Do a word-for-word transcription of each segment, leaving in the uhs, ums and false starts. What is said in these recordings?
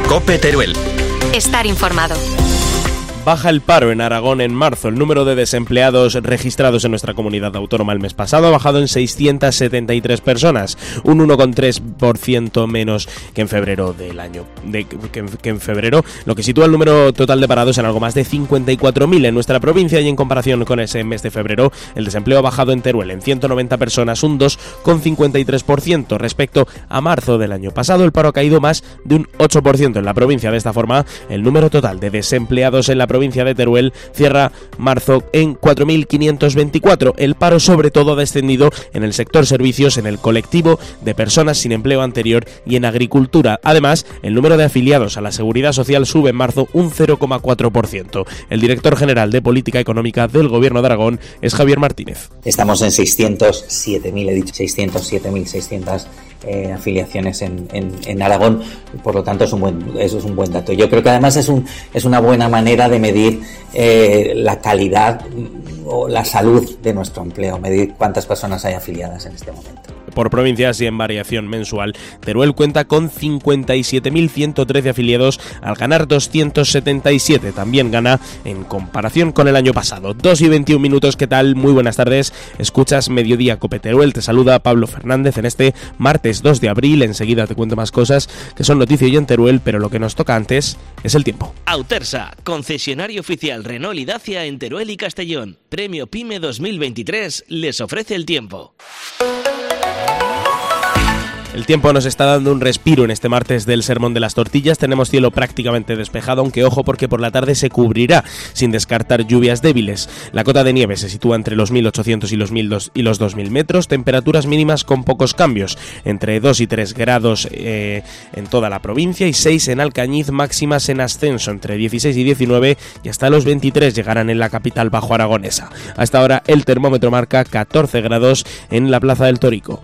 COPE Teruel. Estar informado. Baja el paro en Aragón en marzo. El número de desempleados registrados en nuestra comunidad autónoma el mes pasado ha bajado en seiscientas setenta y tres personas, un uno coma tres por ciento menos que en febrero del año, de, que, que en febrero, lo que sitúa el número total de parados en algo más de cincuenta y cuatro mil en nuestra provincia, y en comparación con ese mes de febrero, el desempleo ha bajado en Teruel en ciento noventa personas, un dos coma cincuenta y tres por ciento. Respecto a marzo del año pasado, el paro ha caído más de un ocho por ciento en la provincia. De esta forma, el número total de desempleados en la provincia de Teruel cierra marzo en cuatro mil quinientos veinticuatro. El paro sobre todo ha descendido en el sector servicios, en el colectivo de personas sin empleo anterior y en agricultura. Además, el número de afiliados a la Seguridad Social sube en marzo un cero coma cuatro por ciento. El director general de Política Económica del Gobierno de Aragón es Javier Martínez. Estamos en seiscientos siete mil, he dicho seiscientos siete mil seiscientas eh, afiliaciones en, en, en Aragón, por lo tanto es un buen, eso es un buen dato. Yo creo que además es, un, es una buena manera de medir eh, la calidad o la salud de nuestro empleo, medir cuántas personas hay afiliadas en este momento. Por provincias y en variación mensual, Teruel cuenta con cincuenta y siete mil ciento trece afiliados al ganar doscientos setenta y siete. También gana en comparación con el año pasado. dos y veintiún minutos, ¿qué tal? Muy buenas tardes. Escuchas Mediodía Cope Teruel. Te saluda Pablo Fernández en este martes dos de abril. Enseguida te cuento más cosas que son noticia hoy en Teruel, pero lo que nos toca antes es el tiempo. Autersa, concesionario oficial Renault y Dacia en Teruel y Castellón. Premio PYME dos mil veintitrés les ofrece el tiempo. El tiempo nos está dando un respiro en este martes del Sermón de las Tortillas. Tenemos cielo prácticamente despejado, aunque ojo porque por la tarde se cubrirá, sin descartar lluvias débiles. La cota de nieve se sitúa entre los mil ochocientos y los, mil dos, y los dos mil metros. Temperaturas mínimas con pocos cambios, entre dos y tres grados eh, en toda la provincia y seis en Alcañiz. Máximas en ascenso entre dieciséis y diecinueve, y hasta los veintitrés llegarán en la capital bajo aragonesa. Hasta ahora el termómetro marca catorce grados en la Plaza del Torico.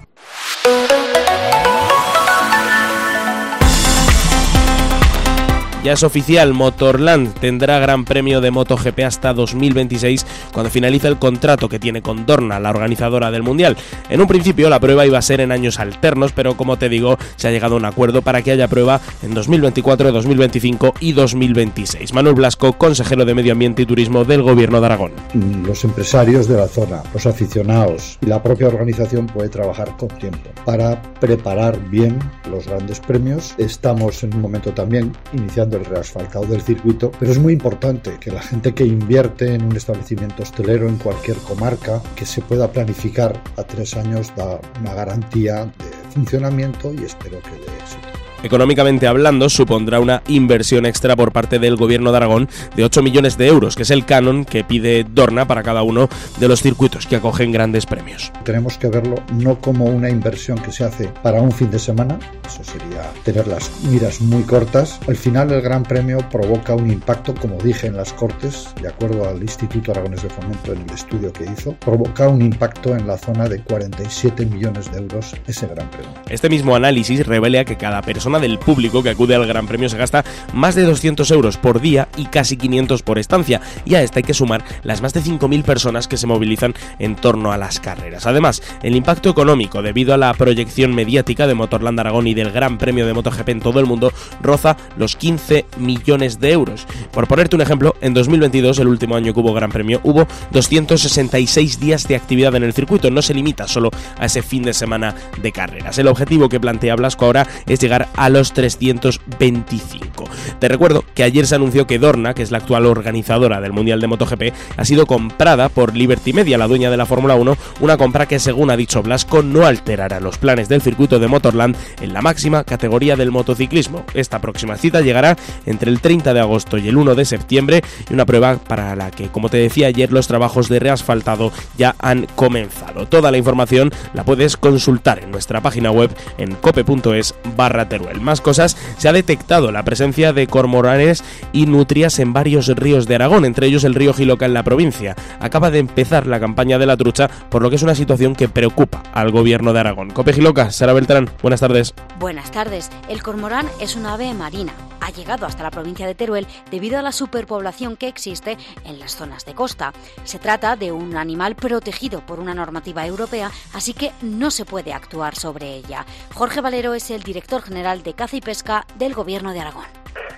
Ya es oficial, Motorland tendrá Gran Premio de MotoGP hasta dos mil veintiséis, cuando finalice el contrato que tiene con Dorna, la organizadora del Mundial. En un principio la prueba iba a ser en años alternos, pero como te digo, se ha llegado a un acuerdo para que haya prueba en dos mil veinticuatro, dos mil veinticinco y dos mil veintiséis. Manuel Blasco, consejero de Medio Ambiente y Turismo del Gobierno de Aragón. Los empresarios de la zona, los aficionados y la propia organización puede trabajar con tiempo para preparar bien los grandes premios. Estamos en un momento también iniciando el reasfaltado del circuito, pero es muy importante que la gente que invierte en un establecimiento hostelero en cualquier comarca, que se pueda planificar a tres años, da una garantía de funcionamiento y espero que de éxito. Económicamente hablando, supondrá una inversión extra por parte del Gobierno de Aragón de ocho millones de euros, que es el canon que pide Dorna para cada uno de los circuitos que acogen grandes premios. Tenemos que verlo no como una inversión que se hace para un fin de semana, eso sería tener las miras muy cortas. Al final el Gran Premio provoca un impacto, como dije en las Cortes, de acuerdo al Instituto Aragonés de Fomento en el estudio que hizo, provoca un impacto en la zona de cuarenta y siete millones de euros ese Gran Premio. Este mismo análisis revela que cada persona del público que acude al Gran Premio se gasta más de doscientos euros por día y casi quinientos por estancia, y a esta hay que sumar las más de cinco mil personas que se movilizan en torno a las carreras. Además, el impacto económico debido a la proyección mediática de Motorland Aragón y del Gran Premio de MotoGP en todo el mundo roza los quince millones de euros. Por ponerte un ejemplo, en dos mil veintidós, el último año que hubo Gran Premio, hubo doscientos sesenta y seis días de actividad en el circuito. No se limita solo a ese fin de semana de carreras. El objetivo que plantea Blasco ahora es llegar a los trescientos veinticinco. Te recuerdo que ayer se anunció que Dorna, que es la actual organizadora del Mundial de MotoGP, ha sido comprada por Liberty Media, la dueña de la Fórmula uno, una compra que, según ha dicho Blasco, no alterará los planes del circuito de Motorland en la máxima categoría del motociclismo. Esta próxima cita llegará entre el treinta de agosto y el uno de septiembre, y una prueba para la que, como te decía ayer, los trabajos de reasfaltado ya han comenzado. Toda la información la puedes consultar en nuestra página web en cope.es barra Teruel. Más cosas, se ha detectado la presencia de cormoranes y nutrias en varios ríos de Aragón, entre ellos el río Jiloca en la provincia. Acaba de empezar la campaña de la trucha, por lo que es una situación que preocupa al Gobierno de Aragón. Cope Jiloca, Sara Beltrán, buenas tardes. Buenas tardes. El cormorán es una ave marina. Ha llegado hasta la provincia de Teruel debido a la superpoblación que existe en las zonas de costa. Se trata de un animal protegido por una normativa europea, así que no se puede actuar sobre ella. Jorge Valero es el director general de Caza y Pesca del Gobierno de Aragón.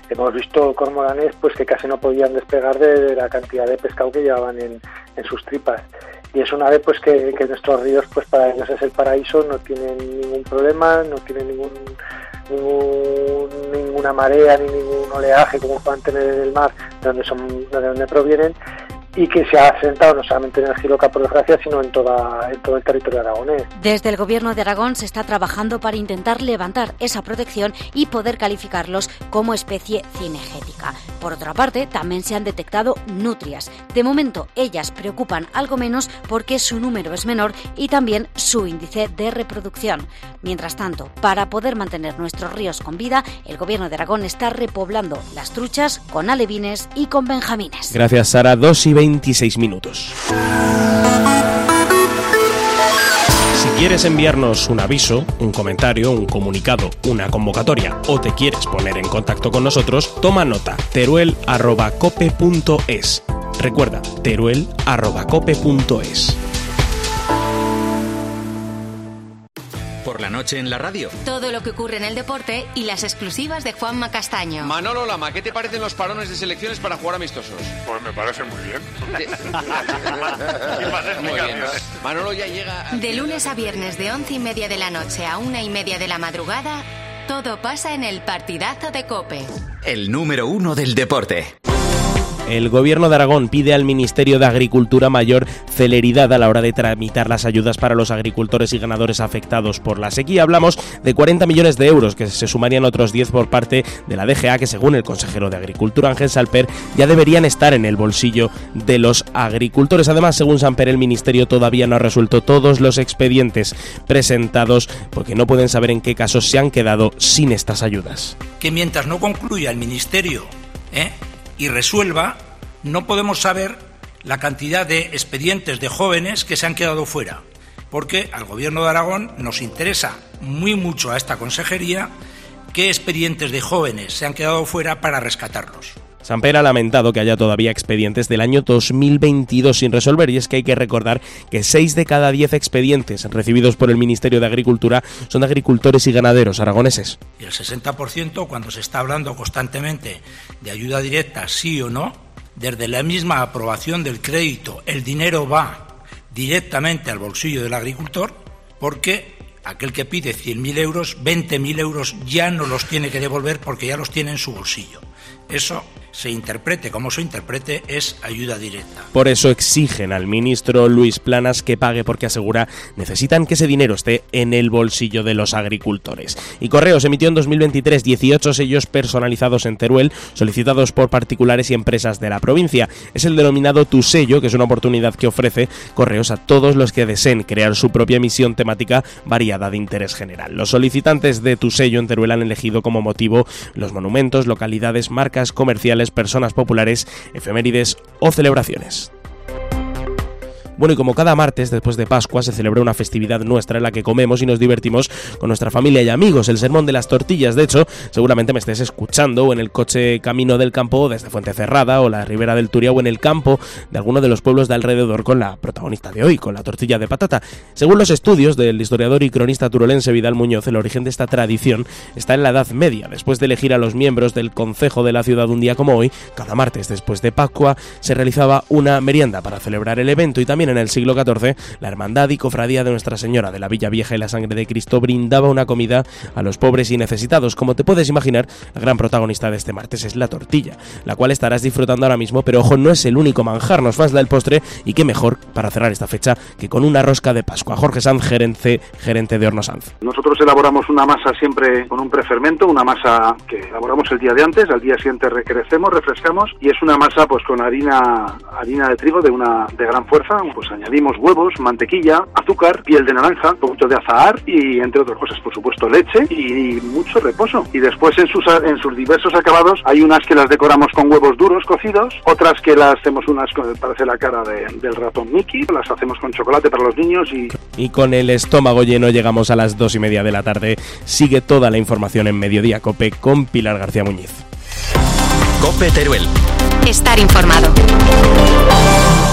hemos visto cormoranes pues que casi no podían despegar de, de la cantidad de pescado que llevaban en, en sus tripas. Y es una ave pues que, que nuestros ríos pues para ellos es el paraíso, no tienen ningún problema, no tienen ningún, ningún ninguna marea ni ningún oleaje como puedan tener en el mar, de donde son, de donde provienen, y que se ha asentado no solamente en el Giroca, por desgracia, sino en, toda, en todo el territorio aragonés. Desde el Gobierno de Aragón se está trabajando para intentar levantar esa protección y poder calificarlos como especie cinegética. Por otra parte, también se han detectado nutrias. De momento, ellas preocupan algo menos porque su número es menor y también su índice de reproducción. Mientras tanto, para poder mantener nuestros ríos con vida, el Gobierno de Aragón está repoblando las truchas con alevines y con benjamines. Gracias, Sara. dos y veintiséis minutos. Si quieres enviarnos un aviso, un comentario, un comunicado, una convocatoria o te quieres poner en contacto con nosotros, toma nota: teruel arroba cope punto es. Recuerda, teruel arroba cope punto es. Por la noche en la radio. Todo lo que ocurre en el deporte y las exclusivas de Juanma Castaño. Manolo Lama, ¿qué te parecen los parones de selecciones para jugar amistosos? Pues me parece muy bien. Muy bien. Manolo ya llega... De lunes a viernes de once y media de la noche a una y media de la madrugada, todo pasa en el partidazo de COPE. El número uno del deporte. El Gobierno de Aragón pide al Ministerio de Agricultura mayor celeridad a la hora de tramitar las ayudas para los agricultores y ganadores afectados por la sequía. Hablamos de cuarenta millones de euros, que se sumarían otros diez por parte de la D G A, que según el consejero de Agricultura, Ángel Samper, ya deberían estar en el bolsillo de los agricultores. Además, según Samper, el Ministerio todavía no ha resuelto todos los expedientes presentados porque no pueden saber en qué casos se han quedado sin estas ayudas. Que mientras no concluya el Ministerio, ¿eh? y resuelva, no podemos saber la cantidad de expedientes de jóvenes que se han quedado fuera, porque al Gobierno de Aragón nos interesa muy mucho a esta consejería qué expedientes de jóvenes se han quedado fuera para rescatarlos. Samper ha lamentado que haya todavía expedientes del año dos mil veintidós sin resolver, y es que hay que recordar que seis de cada diez expedientes recibidos por el Ministerio de Agricultura son de agricultores y ganaderos aragoneses. Y el sesenta por ciento, cuando se está hablando constantemente de ayuda directa, sí o no, desde la misma aprobación del crédito, el dinero va directamente al bolsillo del agricultor, porque aquel que pide cien mil euros, veinte mil euros ya no los tiene que devolver porque ya los tiene en su bolsillo. Eso, se interprete como se interprete, es ayuda directa. Por eso exigen al ministro Luis Planas que pague, porque asegura necesitan que ese dinero esté en el bolsillo de los agricultores. Y Correos emitió en dos mil veintitrés dieciocho sellos personalizados en Teruel, solicitados por particulares y empresas de la provincia. Es el denominado Tu Sello, que es una oportunidad que ofrece Correos a todos los que deseen crear su propia emisión temática variada de interés general. Los solicitantes de Tu Sello en Teruel han elegido como motivo los monumentos, localidades, marcas comerciales, personas populares, efemérides o celebraciones. Bueno, y como cada martes después de Pascua se celebra una festividad nuestra en la que comemos y nos divertimos con nuestra familia y amigos, el Sermón de las Tortillas. De hecho, seguramente me estés escuchando o en el coche camino del campo desde Fuentecerrada o la Ribera del Turia o en el campo de alguno de los pueblos de alrededor con la protagonista de hoy, con la tortilla de patata. Según los estudios del historiador y cronista turolense Vidal Muñoz, el origen de esta tradición está en la Edad Media. Después de elegir a los miembros del concejo de la ciudad un día como hoy, cada martes después de Pascua se realizaba una merienda para celebrar el evento, y también en el siglo catorce, la Hermandad y Cofradía de Nuestra Señora de la Villa Vieja y la Sangre de Cristo brindaba una comida a los pobres y necesitados. Como te puedes imaginar, la gran protagonista de este martes es la tortilla, la cual estarás disfrutando ahora mismo, pero ojo, no es el único manjar, nos falta el postre, y qué mejor para cerrar esta fecha que con una rosca de Pascua. Jorge Sanz, gerente, gerente de Horno Sanz. Nosotros elaboramos una masa siempre con un prefermento, una masa que elaboramos el día de antes, al día siguiente recrecemos, refrescamos, y es una masa pues con harina harina de trigo de una de gran fuerza. Pues añadimos huevos, mantequilla, azúcar, piel de naranja, un poquito de azahar y, entre otras cosas, por supuesto, leche y mucho reposo. Y después en sus en sus diversos acabados hay unas que las decoramos con huevos duros cocidos, otras que las hacemos unas con, parece la cara de, del ratón Mickey, las hacemos con chocolate para los niños y... Y con el estómago lleno llegamos a las dos y media de la tarde. Sigue toda la información en Mediodía Cope con Pilar García Muñiz. Cope Teruel. Estar informado.